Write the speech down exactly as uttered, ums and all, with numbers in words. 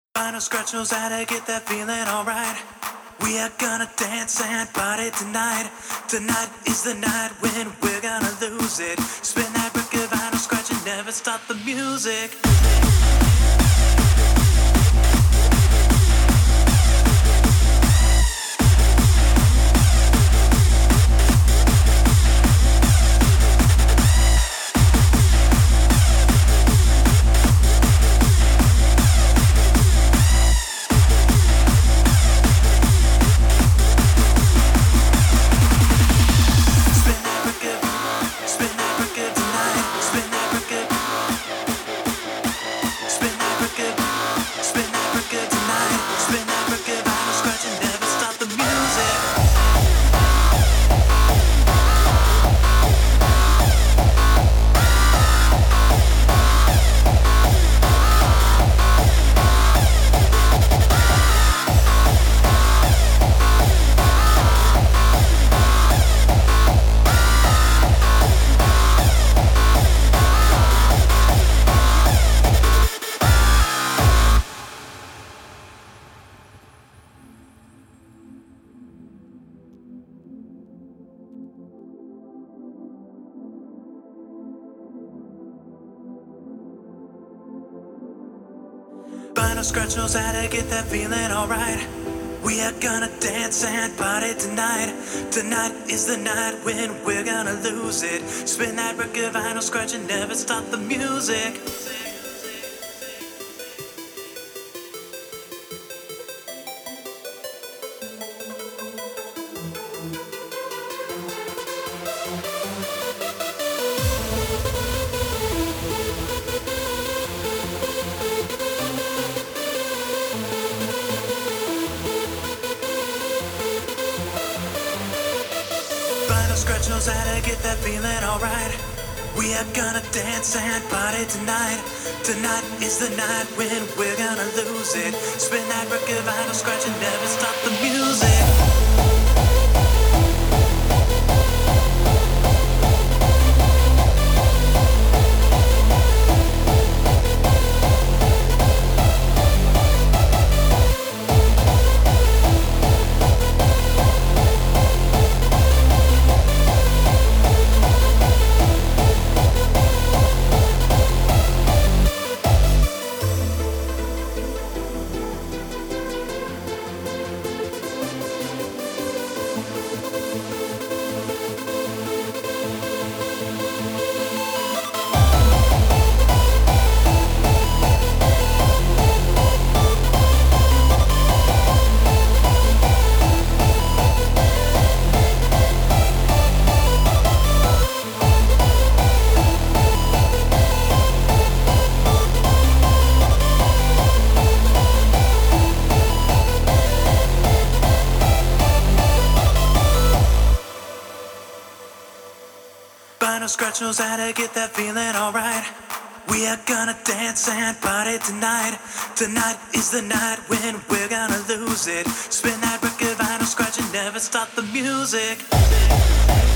Final scratch knows how to get that feeling alright. We are gonna dance and party tonight. Tonight is the night when we're gonna lose it. Spin that record, vinyl scratch and never stop the music. Final scratch knows how to get that feeling alright. We are gonna dance and party tonight. Tonight is the night when we're gonna lose it. Spin that record, vinyl scratch and never stop the music. Final scratch knows how to get that feeling alright. We are gonna dance and party tonight. Tonight is the night when we're gonna lose it. Spin that record, vinyl scratch and never stop the music. Final scratch knows how to get that feeling alright. We are gonna dance and party tonight. Tonight is the night when we're gonna lose it. Spin that record, vinyl scratch and never stop the music.